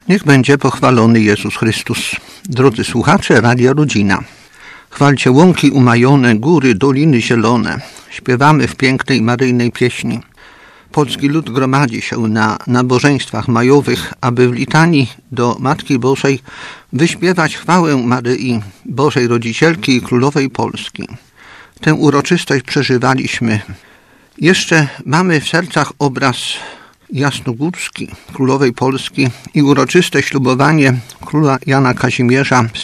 Niech będzie pochwalony Jezus Chrystus. Drodzy słuchacze Radia Rodzina, chwalcie łąki umajone, góry, doliny zielone. Śpiewamy w pięknej maryjnej pieśni. Polski lud gromadzi się na nabożeństwach majowych, aby w litanii do Matki Bożej wyśpiewać chwałę Maryi, Bożej Rodzicielki i Królowej Polski. Tę uroczystość przeżywaliśmy. Jeszcze mamy w sercach obraz jasnogórski Królowej Polski i uroczyste ślubowanie króla Jana Kazimierza z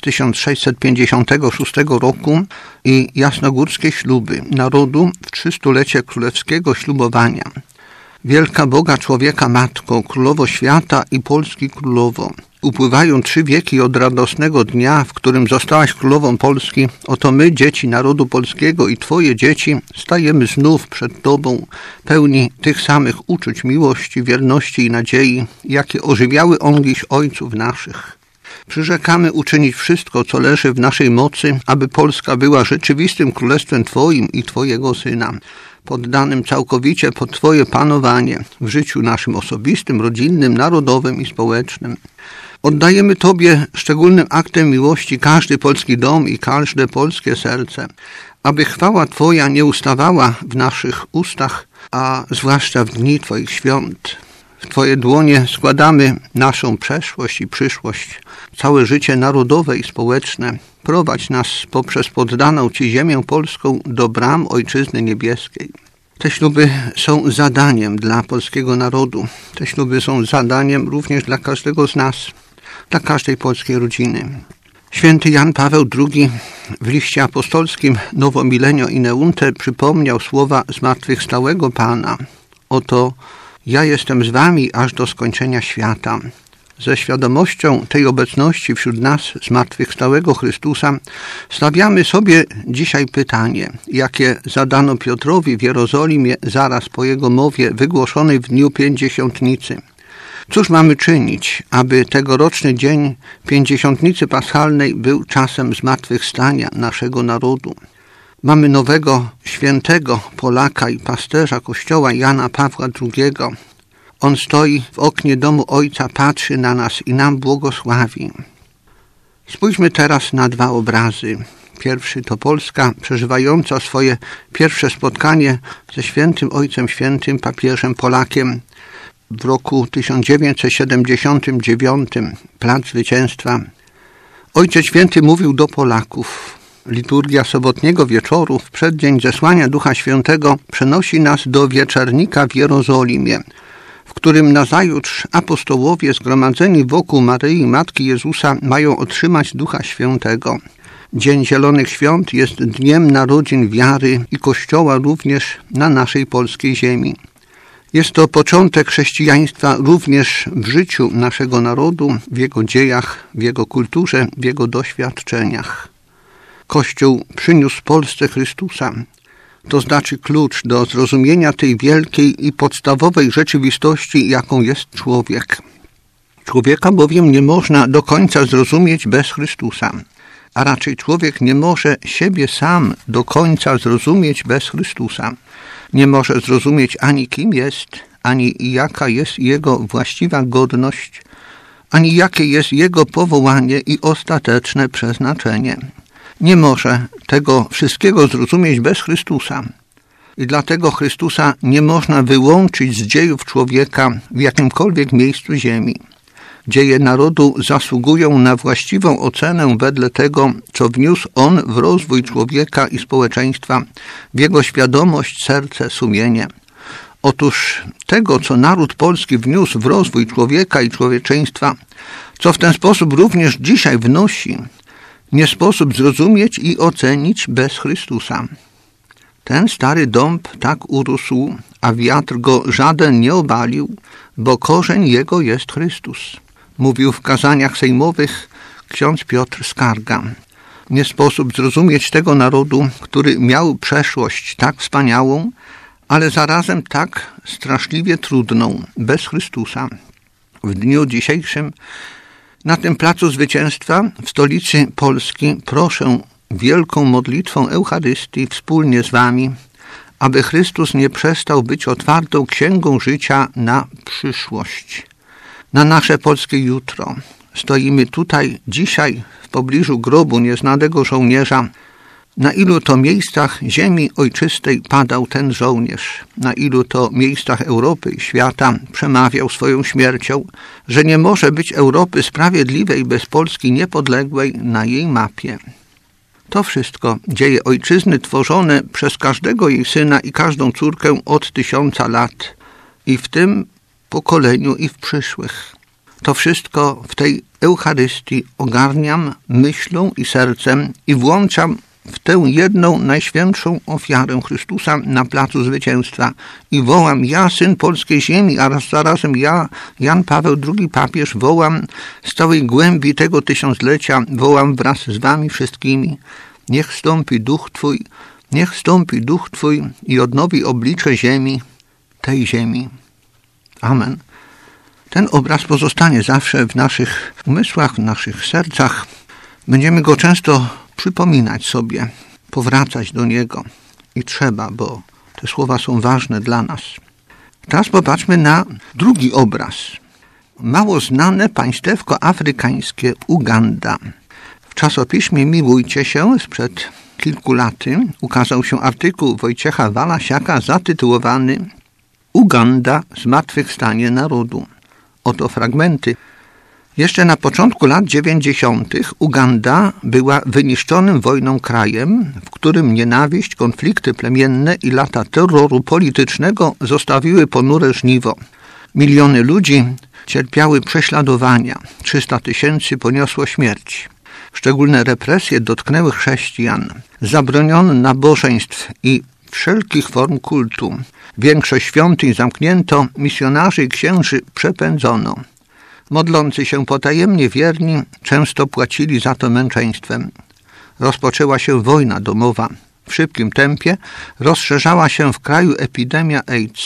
1656 roku i jasnogórskie śluby narodu w 300-lecie królewskiego ślubowania. Wielka Boga człowieka Matko, Królowo Świata i Polski Królowo. Upływają 3 wieki od radosnego dnia, w którym zostałaś Królową Polski. Oto my, dzieci narodu polskiego i Twoje dzieci, stajemy znów przed Tobą, pełni tych samych uczuć miłości, wierności i nadziei, jakie ożywiały ongiś ojców naszych. Przyrzekamy uczynić wszystko, co leży w naszej mocy, aby Polska była rzeczywistym królestwem Twoim i Twojego Syna, poddanym całkowicie pod Twoje panowanie w życiu naszym osobistym, rodzinnym, narodowym i społecznym. Oddajemy Tobie szczególnym aktem miłości każdy polski dom i każde polskie serce, aby chwała Twoja nie ustawała w naszych ustach, a zwłaszcza w dni Twoich świąt. W Twoje dłonie składamy naszą przeszłość i przyszłość, całe życie narodowe i społeczne. Prowadź nas poprzez poddaną Ci ziemię polską do bram Ojczyzny Niebieskiej. Te śluby są zadaniem dla polskiego narodu. Te śluby są zadaniem również dla każdego z nas, dla każdej polskiej rodziny. Święty Jan Paweł II w liście apostolskim Novo Millennio Ineunte przypomniał słowa zmartwychwstałego Pana. Oto ja jestem z wami aż do skończenia świata. Ze świadomością tej obecności wśród nas zmartwychwstałego Chrystusa stawiamy sobie dzisiaj pytanie, jakie zadano Piotrowi w Jerozolimie zaraz po jego mowie wygłoszonej w dniu Pięćdziesiątnicy. Cóż mamy czynić, aby tegoroczny dzień Pięćdziesiątnicy Paschalnej był czasem zmartwychwstania naszego narodu? Mamy nowego świętego Polaka i pasterza Kościoła Jana Pawła II. On stoi w oknie domu Ojca, patrzy na nas i nam błogosławi. Spójrzmy teraz na 2 obrazy. Pierwszy to Polska przeżywająca swoje pierwsze spotkanie ze świętym Ojcem Świętym, papieżem Polakiem w roku 1979, Plac Zwycięstwa. Ojciec Święty mówił do Polaków. Liturgia sobotniego wieczoru w przeddzień zesłania Ducha Świętego przenosi nas do wieczernika w Jerozolimie, w którym nazajutrz apostołowie zgromadzeni wokół Maryi Matki Jezusa mają otrzymać Ducha Świętego. Dzień Zielonych Świąt jest dniem narodzin wiary i Kościoła również na naszej polskiej ziemi. Jest to początek chrześcijaństwa również w życiu naszego narodu, w jego dziejach, w jego kulturze, w jego doświadczeniach. Kościół przyniósł Polsce Chrystusa, to znaczy klucz do zrozumienia tej wielkiej i podstawowej rzeczywistości, jaką jest człowiek. Człowieka bowiem nie można do końca zrozumieć bez Chrystusa, a raczej człowiek nie może siebie sam do końca zrozumieć bez Chrystusa. Nie może zrozumieć ani kim jest, ani jaka jest jego właściwa godność, ani jakie jest jego powołanie i ostateczne przeznaczenie. Nie może tego wszystkiego zrozumieć bez Chrystusa. I dlatego Chrystusa nie można wyłączyć z dziejów człowieka w jakimkolwiek miejscu ziemi. Dzieje narodu zasługują na właściwą ocenę wedle tego, co wniósł on w rozwój człowieka i społeczeństwa, w jego świadomość, serce, sumienie. Otóż tego, co naród polski wniósł w rozwój człowieka i człowieczeństwa, co w ten sposób również dzisiaj wnosi, nie sposób zrozumieć i ocenić bez Chrystusa. Ten stary dąb tak urósł, a wiatr go żaden nie obalił, bo korzeń jego jest Chrystus. Mówił w kazaniach sejmowych ksiądz Piotr Skarga. Nie sposób zrozumieć tego narodu, który miał przeszłość tak wspaniałą, ale zarazem tak straszliwie trudną, bez Chrystusa. W dniu dzisiejszym na tym Placu Zwycięstwa w stolicy Polski proszę wielką modlitwą Eucharystii wspólnie z wami, aby Chrystus nie przestał być otwartą księgą życia na przyszłość. na nasze polskie jutro. Stoimy tutaj dzisiaj w pobliżu grobu nieznanego żołnierza. Na ilu to miejscach ziemi ojczystej padał ten żołnierz, na ilu to miejscach Europy i świata przemawiał swoją śmiercią, że nie może być Europy sprawiedliwej bez Polski niepodległej na jej mapie. To wszystko dzieje ojczyzny tworzone przez każdego jej syna i każdą córkę od 1000 lat i w tym pokoleniu i w przyszłych. To wszystko w tej Eucharystii ogarniam myślą i sercem i włączam w tę jedną najświętszą ofiarę Chrystusa na placu zwycięstwa i wołam: ja, syn polskiej ziemi, a zarazem ja, Jan Paweł II papież, wołam z całej głębi tego tysiąclecia, wołam wraz z wami wszystkimi: niech stąpi duch Twój i odnowi oblicze ziemi, tej ziemi. Amen. Ten obraz pozostanie zawsze w naszych umysłach, w naszych sercach. Będziemy go często przypominać sobie, powracać do niego. I trzeba, bo te słowa są ważne dla nas. Teraz popatrzmy na drugi obraz. Mało znane państewko afrykańskie Uganda. W czasopiśmie Miłujcie się sprzed kilku laty ukazał się artykuł Wojciecha Walasiaka zatytułowany Uganda – zmartwychwstanie narodu. Oto fragmenty. Jeszcze na początku lat 90. Uganda była wyniszczonym wojną krajem, w którym nienawiść, konflikty plemienne i lata terroru politycznego zostawiły ponure żniwo. Miliony ludzi cierpiały prześladowania, 300 000 poniosło śmierć. Szczególne represje dotknęły chrześcijan. Zabroniono nabożeństw i wszelkich form kultu. Większość świątyń zamknięto, misjonarzy i księży przepędzono. Modlący się potajemnie wierni często płacili za to męczeństwem. Rozpoczęła się wojna domowa. W szybkim tempie rozszerzała się w kraju epidemia AIDS.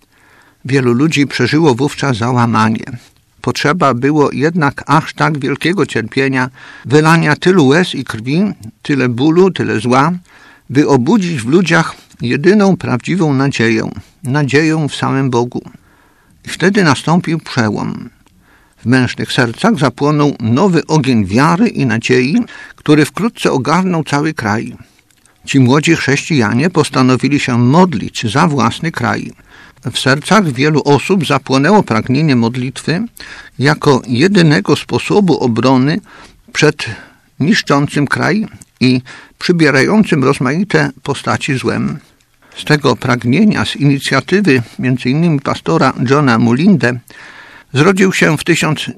Wielu ludzi przeżyło wówczas załamanie. Potrzeba było jednak aż tak wielkiego cierpienia, wylania tylu łez i krwi, tyle bólu, tyle zła, by obudzić w ludziach jedyną prawdziwą nadzieję w samym Bogu. I wtedy nastąpił przełom. W mężnych sercach zapłonął nowy ogień wiary i nadziei, który wkrótce ogarnął cały kraj. Ci młodzi chrześcijanie postanowili się modlić za własny kraj. W sercach wielu osób zapłonęło pragnienie modlitwy jako jedynego sposobu obrony przed niszczącym kraj i przybierającym rozmaite postaci złem. Z tego pragnienia, z inicjatywy m.in. pastora Johna Mulinde, zrodził się w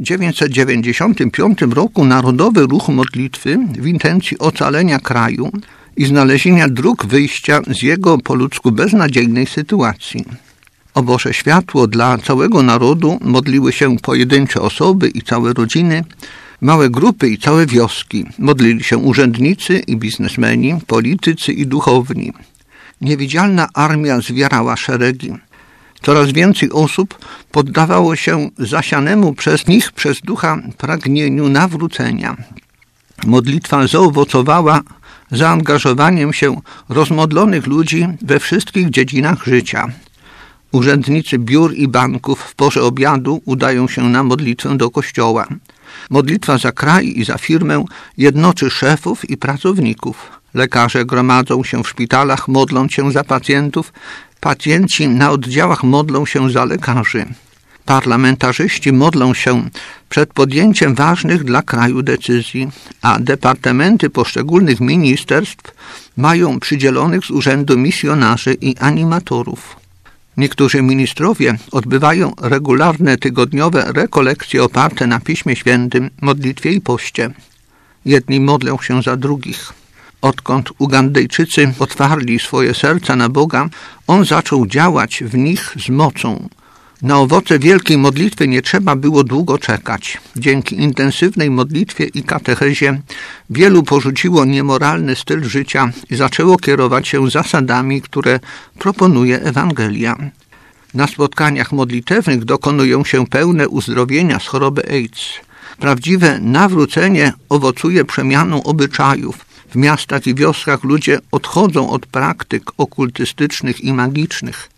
1995 roku Narodowy Ruch Modlitwy w intencji ocalenia kraju i znalezienia dróg wyjścia z jego po ludzku beznadziejnej sytuacji. O Boże światło dla całego narodu modliły się pojedyncze osoby i całe rodziny, małe grupy i całe wioski. Modlili się urzędnicy i biznesmeni, politycy i duchowni. Niewidzialna armia zwierała szeregi. Coraz więcej osób poddawało się zasianemu przez nich, przez ducha pragnieniu nawrócenia. Modlitwa zaowocowała zaangażowaniem się rozmodlonych ludzi we wszystkich dziedzinach życia. Urzędnicy biur i banków w porze obiadu udają się na modlitwę do kościoła. Modlitwa za kraj i za firmę jednoczy szefów i pracowników. Lekarze gromadzą się w szpitalach, modląc się za pacjentów. Pacjenci na oddziałach modlą się za lekarzy. Parlamentarzyści modlą się przed podjęciem ważnych dla kraju decyzji, a departamenty poszczególnych ministerstw mają przydzielonych z urzędu misjonarzy i animatorów. Niektórzy ministrowie odbywają regularne tygodniowe rekolekcje oparte na Piśmie Świętym, modlitwie i poście. Jedni modlą się za drugich. Odkąd Ugandyjczycy otwarli swoje serca na Boga, On zaczął działać w nich z mocą. Na owoce wielkiej modlitwy nie trzeba było długo czekać. Dzięki intensywnej modlitwie i katechezie wielu porzuciło niemoralny styl życia i zaczęło kierować się zasadami, które proponuje Ewangelia. Na spotkaniach modlitewnych dokonują się pełne uzdrowienia z choroby AIDS. Prawdziwe nawrócenie owocuje przemianą obyczajów. W miastach i wioskach ludzie odchodzą od praktyk okultystycznych i magicznych.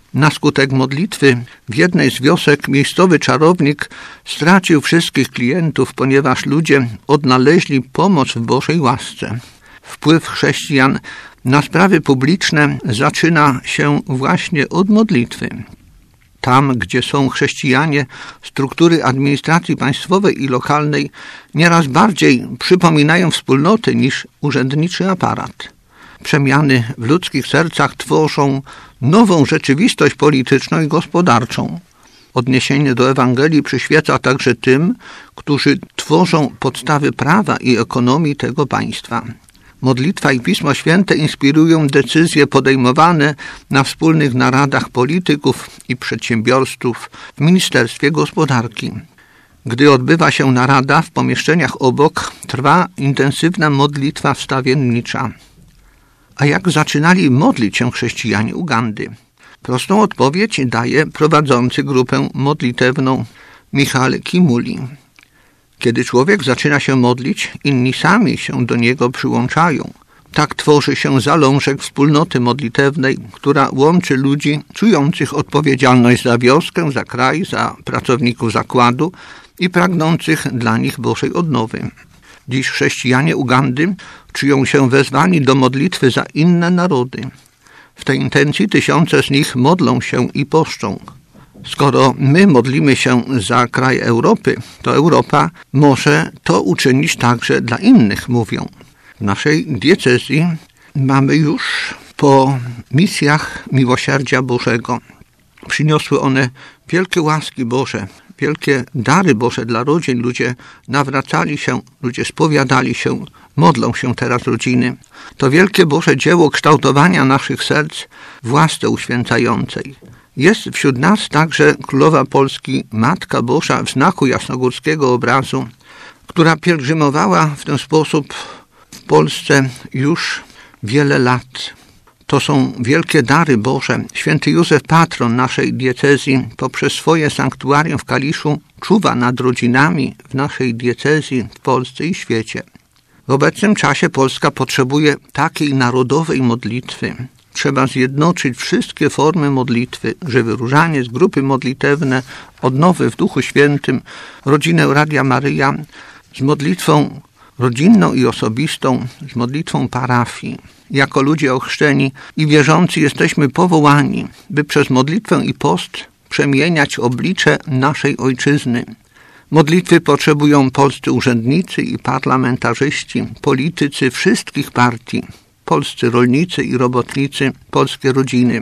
Na skutek modlitwy w jednej z wiosek miejscowy czarownik stracił wszystkich klientów, ponieważ ludzie odnaleźli pomoc w Bożej łasce. Wpływ chrześcijan na sprawy publiczne zaczyna się właśnie od modlitwy. Tam, gdzie są chrześcijanie, struktury administracji państwowej i lokalnej nieraz bardziej przypominają wspólnoty niż urzędniczy aparat. Przemiany w ludzkich sercach tworzą nową rzeczywistość polityczną i gospodarczą. Odniesienie do Ewangelii przyświeca także tym, którzy tworzą podstawy prawa i ekonomii tego państwa. Modlitwa i Pismo Święte inspirują decyzje podejmowane na wspólnych naradach polityków i przedsiębiorców w Ministerstwie Gospodarki. Gdy odbywa się narada w pomieszczeniach obok, trwa intensywna modlitwa wstawiennicza. A jak zaczynali modlić się chrześcijanie Ugandy? Prostą odpowiedź daje prowadzący grupę modlitewną Michał Kimuli. Kiedy człowiek zaczyna się modlić, inni sami się do niego przyłączają. Tak tworzy się zalążek wspólnoty modlitewnej, która łączy ludzi czujących odpowiedzialność za wioskę, za kraj, za pracowników zakładu i pragnących dla nich Bożej odnowy. Dziś chrześcijanie Ugandy czują się wezwani do modlitwy za inne narody. W tej intencji tysiące z nich modlą się i poszczą. Skoro my modlimy się za kraj Europy, to Europa może to uczynić także dla innych, mówią. W naszej diecezji mamy już po misjach miłosierdzia Bożego. Przyniosły one wielkie łaski Boże, wielkie dary Boże dla rodzin. Ludzie nawracali się, ludzie spowiadali się, modlą się teraz rodziny. To wielkie Boże dzieło kształtowania naszych serc w łasce uświęcającej. Jest wśród nas także Królowa Polski, Matka Boża w znaku jasnogórskiego obrazu, która pielgrzymowała w ten sposób w Polsce już wiele lat. To są wielkie dary Boże. Święty Józef, patron naszej diecezji, poprzez swoje sanktuarium w Kaliszu czuwa nad rodzinami w naszej diecezji, w Polsce i świecie. W obecnym czasie Polska potrzebuje takiej narodowej modlitwy. Trzeba zjednoczyć wszystkie formy modlitwy, żywy różaniec, grupy modlitewne, odnowy w Duchu Świętym, rodzinę Radia Maryja z modlitwą rodzinną i osobistą, z modlitwą parafii. Jako ludzie ochrzczeni i wierzący jesteśmy powołani, by przez modlitwę i post przemieniać oblicze naszej ojczyzny. Modlitwy potrzebują polscy urzędnicy i parlamentarzyści, politycy wszystkich partii, polscy rolnicy i robotnicy, polskie rodziny.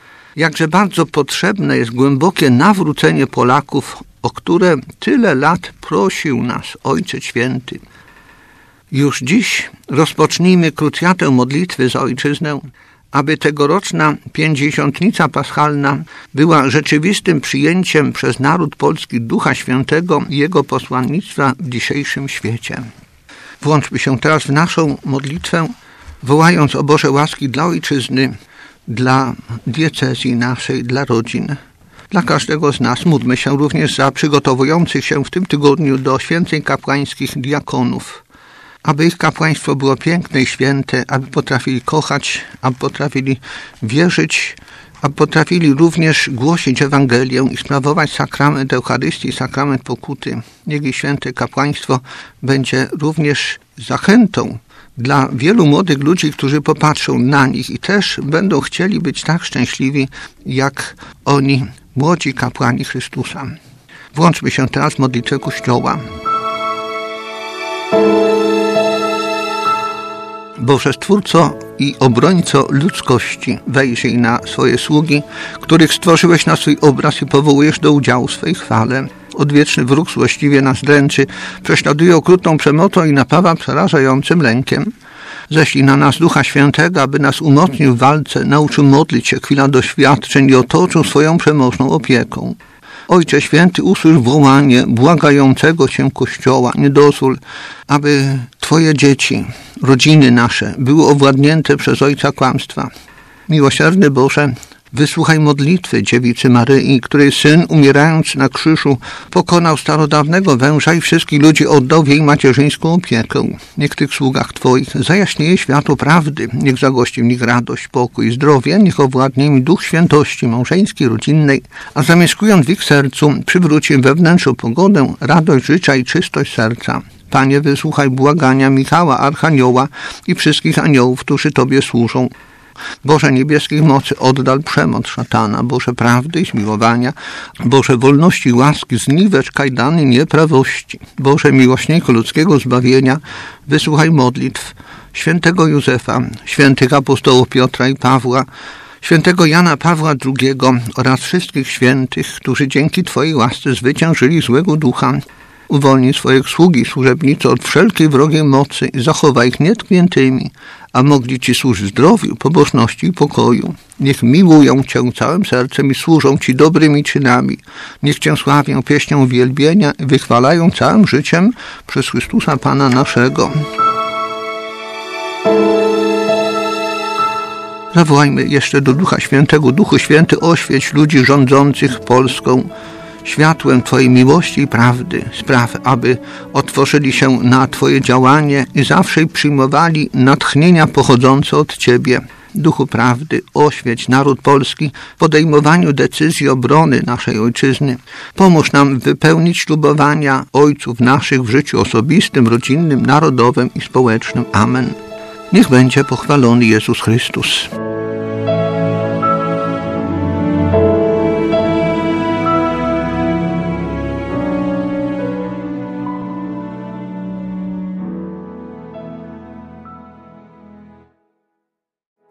Jakże bardzo potrzebne jest głębokie nawrócenie Polaków, o które tyle lat prosił nas Ojciec Święty. Już dziś rozpocznijmy krucjatę modlitwy za ojczyznę, aby tegoroczna pięćdziesiątnica paschalna była rzeczywistym przyjęciem przez naród polski Ducha Świętego i Jego posłannictwa w dzisiejszym świecie. Włączmy się teraz w naszą modlitwę, wołając o Boże łaski dla ojczyzny, dla diecezji naszej, dla rodzin. Dla każdego z nas módlmy się również za przygotowujących się w tym tygodniu do święceń kapłańskich diakonów, aby ich kapłaństwo było piękne i święte, aby potrafili kochać, aby potrafili wierzyć, aby potrafili również głosić Ewangelię i sprawować sakrament Eucharystii, sakrament pokuty. Niech ich święte kapłaństwo będzie również zachętą dla wielu młodych ludzi, którzy popatrzą na nich i też będą chcieli być tak szczęśliwi, jak oni, młodzi kapłani Chrystusa. Włączmy się teraz w modlitwę Kościoła. Boże Stwórco i obrońco ludzkości, wejrzyj na swoje sługi, których stworzyłeś na swój obraz i powołujesz do udziału w swej chwale. Odwieczny wróg złośliwie nas dręczy, prześladuje okrutną przemocą i napawa przerażającym lękiem. Ześlij na nas Ducha Świętego, aby nas umocnił w walce, nauczył modlić się chwila doświadczeń i otoczył swoją przemożną opieką. Ojcze Święty, usłysz wołanie błagającego Cię Kościoła. Nie dozwól, aby Twoje dzieci, rodziny nasze były owładnięte przez ojca kłamstwa. Miłosierny Boże, Wysłuchaj modlitwy Dziewicy Maryi, której Syn, umierając na krzyżu, pokonał starodawnego węża i wszystkich ludzi oddał w jej macierzyńską opiekę. Niech tych sługach Twoich zajaśnieje światło prawdy, niech zagości w nich radość, pokój i zdrowie, niech owładnie im duch świętości małżeńskiej, rodzinnej, a zamieszkując w ich sercu, przywróci im wewnętrzną pogodę, radość życia i czystość serca. Panie, wysłuchaj błagania Michała, Archanioła i wszystkich aniołów, którzy Tobie służą. Boże niebieskich mocy, oddal przemoc szatana, Boże prawdy i zmiłowania, Boże wolności i łaski, zniwecz kajdany nieprawości. Boże miłośniku ludzkiego zbawienia, wysłuchaj modlitw świętego Józefa, świętych apostołów Piotra i Pawła, świętego Jana Pawła II oraz wszystkich świętych, którzy dzięki Twojej łasce zwyciężyli złego ducha. Uwolnij swoich sługi, służebnicy od wszelkiej wrogiej mocy i zachowaj ich nietkniętymi, a mogli Ci służyć zdrowiu, pobożności i pokoju. Niech miłują Cię całym sercem i służą Ci dobrymi czynami. Niech Cię sławią pieśnią uwielbienia i wychwalają całym życiem przez Chrystusa Pana naszego. Zawołajmy jeszcze do Ducha Świętego. Duchu Święty, oświeć ludzi rządzących Polską światłem Twojej miłości i prawdy. Spraw, aby otworzyli się na Twoje działanie i zawsze przyjmowali natchnienia pochodzące od Ciebie. Duchu prawdy, oświeć naród polski w podejmowaniu decyzji obrony naszej ojczyzny. Pomóż nam wypełnić ślubowania ojców naszych w życiu osobistym, rodzinnym, narodowym i społecznym. Amen. Niech będzie pochwalony Jezus Chrystus.